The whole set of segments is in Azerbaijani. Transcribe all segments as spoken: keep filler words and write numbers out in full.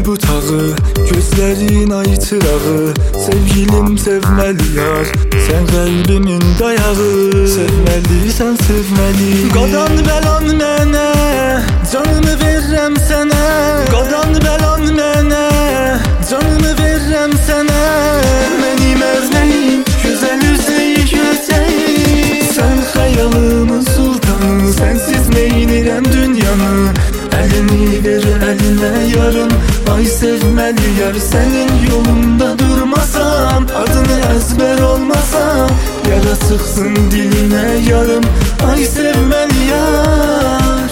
butağı, gözlerin ay çırağı. Sevgilim sevmeli yar, sen kalbimin dayağı. Sevmelisən sevmeli. Qadan bəlan mənə, canımı verirəm sənə. Qadan bəlan mənə, canımı verirəm sənə. Mənim əzməyim, gözəl üzlüyü gözəyim. Sən xəyalımın sultanı, sənsiz neynirəm dünyanı. Əlini ver əlinə yarım, ay sevməli yar. Sənin yolunda durmasam, adını əzbər olmasam, yara sıxsın dilinə yarım, ay sevməli yar.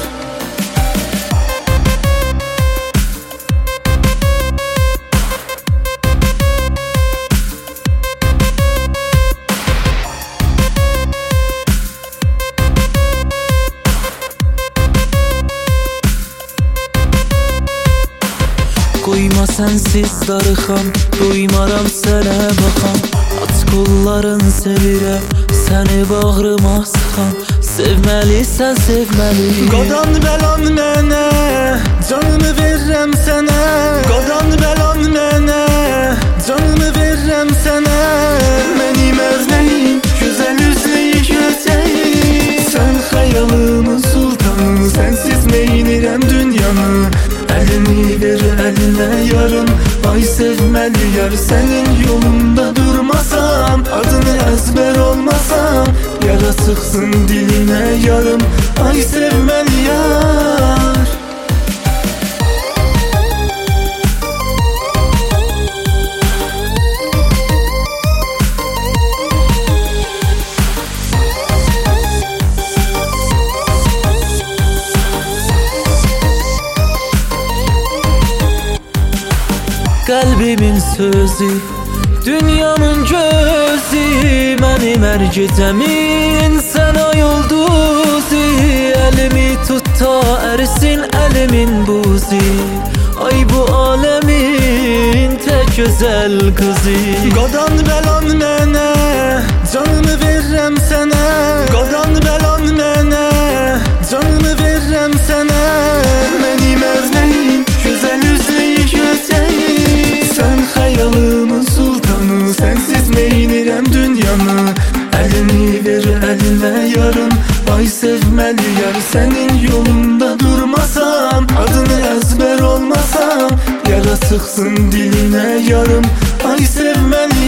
Qoyma sənsiz darıxam, doymaram sənə baxam. Aç qolların sevirəm, səni bağrıma sıxam. Sevməlisən sevməli. Qadan bəlan mənə, canımı verirəm sənə. Qadan bəlan mənə, canımı verirəm sənə. Mənim əzməyim, gözəl üzlüyü gözəyim. Sən xəyalımın sultanı, sənsiz neynirəm dünyanı. Əlini ver əlinə yarım, ay sevməli yar. Sənin yolunda durmasam, adını əzbər olmasam, yara sıxsın dilinə yarım, ay sevməli yar. Qəlbimin sözü, dünyamın gözü. Mənim hər gecəmin sən ay ulduzu. Əlimi tut ta ərisin əlimin buzu. Ay bu aləmin tək gözəl qızı. Qadan bəlan mənə, canımı verirəm sənə. Qadan bəlan mənə, canımı verirəm sənə. Mənim əzməyim, gözəl üzlüyü gözəyim. Sən xəyalımın sultanı, sənsiz neynirəm dünyanı. Əlini ver əlinə yarım, ay sevməli yar. Sənin yolunda durmasam, adını əzbər olmasam, yara sıxsın dilinə yarım, ay sevməli